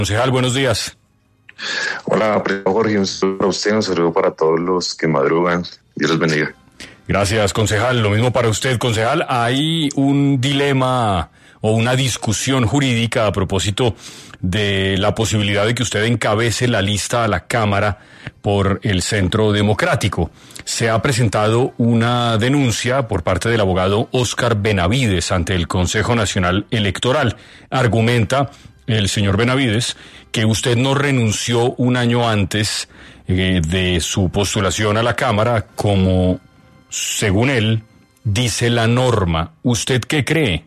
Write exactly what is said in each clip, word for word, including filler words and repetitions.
Concejal, buenos días. Hola, Jorge, un saludo para usted, un saludo para todos los que madrugan. Dios los bendiga. Gracias, concejal. Lo mismo para usted, concejal. Hay un dilema o una discusión jurídica a propósito de la posibilidad de que usted encabece la lista a la Cámara por el Centro Democrático. Se ha presentado una denuncia por parte del abogado Óscar Benavides ante el Consejo Nacional Electoral. Argumenta el señor Benavides que usted no renunció un año antes eh, de su postulación a la Cámara, como, según él, dice la norma. ¿Usted qué cree?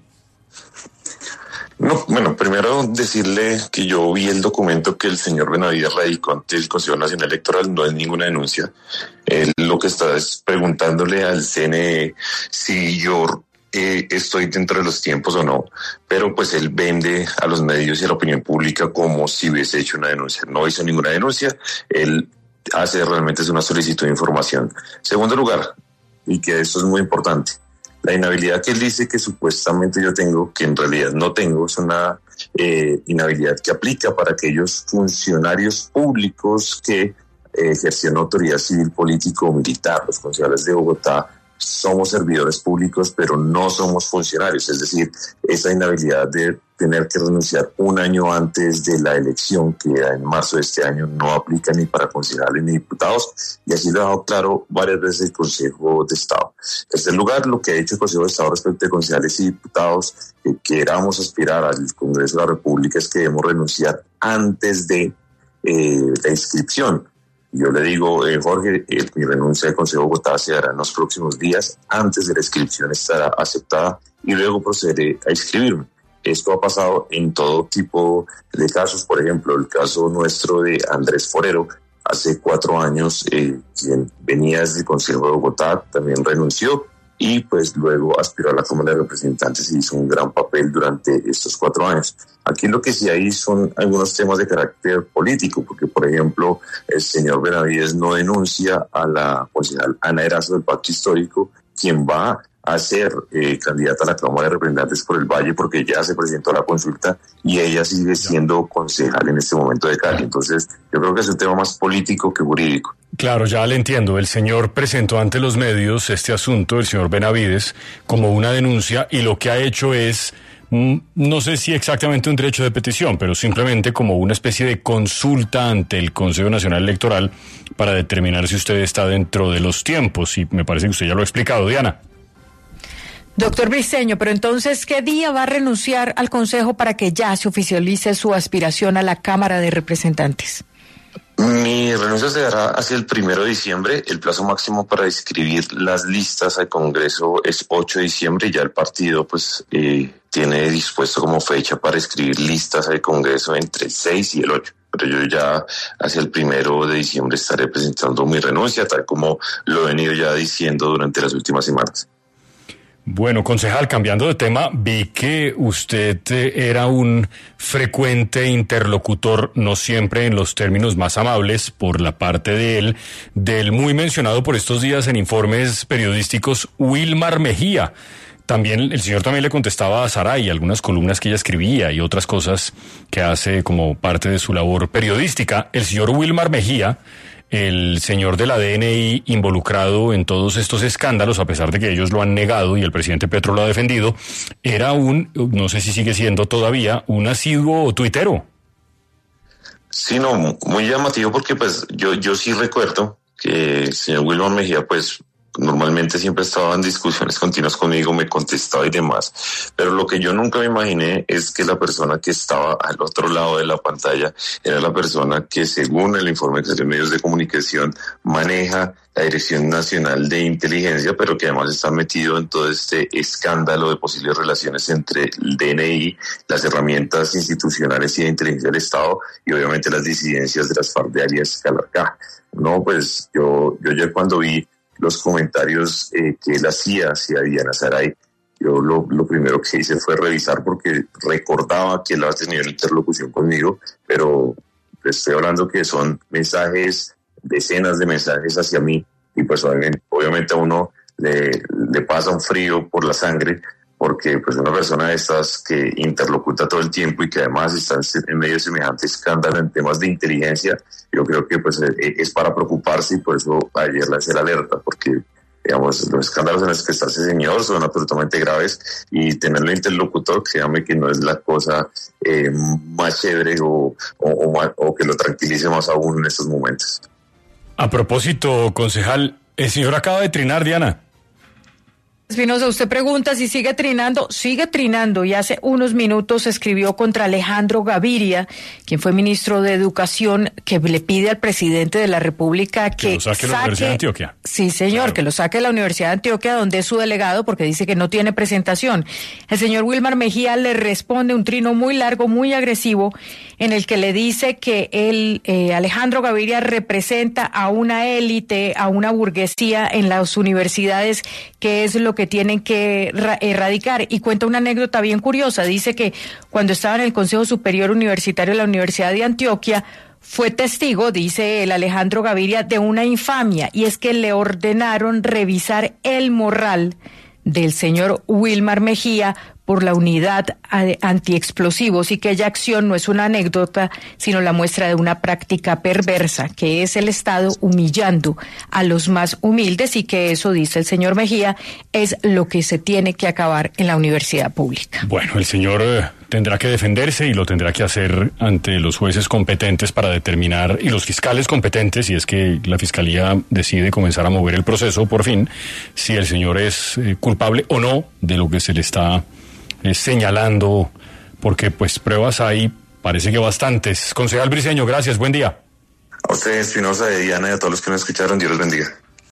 No, bueno, primero decirle que yo vi el documento que el señor Benavides radicó ante el Consejo Nacional Electoral, no es ninguna denuncia. Él lo que está es preguntándole al C N E si yo eh, estoy dentro de los tiempos o no, pero pues él vende a los medios y a la opinión pública como si hubiese hecho una denuncia. No hizo ninguna denuncia, él hace realmente es una solicitud de información. Segundo lugar, y que eso es muy importante, la inhabilidad que él dice que supuestamente yo tengo, que en realidad no tengo, es una eh, inhabilidad que aplica para aquellos funcionarios públicos que eh, ejercían autoridad civil, político o militar. Los concejales de Bogotá somos servidores públicos, pero no somos funcionarios. Es decir, esa inhabilidad de tener que renunciar un año antes de la elección, que era en marzo de este año, no aplica ni para concejales ni diputados, y así lo ha dejado claro varias veces el Consejo de Estado. En tercer lugar, lo que ha dicho el Consejo de Estado respecto de concejales y diputados que queramos aspirar al Congreso de la República es que debemos renunciar antes de eh, la inscripción. Yo le digo, eh, Jorge, eh, mi renuncia del Consejo de Bogotá se dará en los próximos días, antes de la inscripción estará aceptada y luego procederé a inscribirme. Esto ha pasado en todo tipo de casos, por ejemplo, el caso nuestro de Andrés Forero, hace cuatro años, eh, quien venía desde el Consejo de Bogotá también renunció y pues luego aspiró a la Cámara de Representantes y hizo un gran papel durante estos cuatro años. Aquí lo que sí hay son algunos temas de carácter político, porque por ejemplo el señor Benavides no denuncia a la concejal Ana Erazo del Pacto Histórico, quien va a ser eh, candidata a la Cámara de Representantes por el Valle, porque ya se presentó a la consulta y ella sigue siendo concejal en este momento de Cali. Entonces yo creo que es un tema más político que jurídico. Claro, ya le entiendo. El señor presentó ante los medios este asunto, el señor Benavides, como una denuncia, y lo que ha hecho es, no sé si exactamente un derecho de petición, pero simplemente como una especie de consulta ante el Consejo Nacional Electoral para determinar si usted está dentro de los tiempos, y me parece que usted ya lo ha explicado, Diana. Doctor Briceño, pero entonces, ¿qué día va a renunciar al Consejo para que ya se oficialice su aspiración a la Cámara de Representantes? Mi renuncia se dará hacia el primero de diciembre. El plazo máximo para inscribir las listas al Congreso es ocho de diciembre. Ya el partido pues eh, tiene dispuesto como fecha para inscribir listas al Congreso entre el seis y el ocho. Pero yo ya hacia el primero de diciembre estaré presentando mi renuncia, tal como lo he venido ya diciendo durante las últimas semanas. Bueno, concejal, cambiando de tema, vi que usted era un frecuente interlocutor, no siempre en los términos más amables por la parte de él, del muy mencionado por estos días en informes periodísticos Wilmar Mejía. También el señor también le contestaba a Saray algunas columnas que ella escribía y otras cosas que hace como parte de su labor periodística. El señor Wilmar Mejía, el señor del A D N I involucrado en todos estos escándalos, a pesar de que ellos lo han negado y el presidente Petro lo ha defendido, era un, no sé si sigue siendo todavía, un asiduo tuitero. Sí, no, muy llamativo porque pues yo, yo sí recuerdo que el señor Wilmar Mejía pues normalmente siempre estaba en discusiones continuas conmigo, me contestaba y demás, pero lo que yo nunca me imaginé es que la persona que estaba al otro lado de la pantalla era la persona que, según el informe que salió en medios de comunicación, maneja la Dirección Nacional de Inteligencia, pero que además está metido en todo este escándalo de posibles relaciones entre el D N I, las herramientas institucionales y de inteligencia del Estado y obviamente las disidencias de las FARC de alias Calarcá. No, pues yo, yo ya cuando vi los comentarios eh, que él hacía hacia Diana Saray, yo lo, lo primero que hice fue revisar porque recordaba que él había tenido una interlocución conmigo, pero estoy hablando que son mensajes, decenas de mensajes hacia mí, y pues obviamente, obviamente a uno le, le pasa un frío por la sangre porque pues una persona de estas que interlocuta todo el tiempo y que además está en medio de semejante escándalo en temas de inteligencia, yo creo que pues es para preocuparse, y por eso ayer lancé la alerta, porque digamos, los escándalos en los que está ese señor son absolutamente graves, y tenerlo interlocutor, créame que no es la cosa eh, más chévere o, o, o, o que lo tranquilice más aún en estos momentos. A propósito, concejal, el señor acaba de trinar, Diana. Espinosa, usted pregunta si sigue trinando, sigue trinando, y hace unos minutos escribió contra Alejandro Gaviria, quien fue ministro de Educación, que le pide al presidente de la República que, que lo saque, saque la Universidad de Antioquia. Sí, señor, claro, que lo saque de la Universidad de Antioquia, donde es su delegado, porque dice que no tiene presentación. El señor Wilmar Mejía le responde un trino muy largo, muy agresivo, en el que le dice que él, eh, Alejandro Gaviria, representa a una élite, a una burguesía en las universidades, que es lo que tienen que erradicar, y cuenta una anécdota bien curiosa. Dice que cuando estaba en el Consejo Superior Universitario de la Universidad de Antioquia, fue testigo, dice el Alejandro Gaviria, de una infamia, y es que le ordenaron revisar el morral del señor Wilmar Mejía por la unidad antiexplosivos, y que aquella acción no es una anécdota, sino la muestra de una práctica perversa, que es el Estado humillando a los más humildes, y que eso, dice el señor Mejía, es lo que se tiene que acabar en la universidad pública. Bueno, el señor eh, tendrá que defenderse, y lo tendrá que hacer ante los jueces competentes para determinar, y los fiscales competentes, si es que la Fiscalía decide comenzar a mover el proceso por fin, si el señor es eh, culpable o no de lo que se le está Eh, señalando, porque pues pruebas hay, parece que bastantes. Concejal Briceño, gracias, buen día. A ustedes, Espinosa, de Diana, y a todos los que nos escucharon, Dios los bendiga.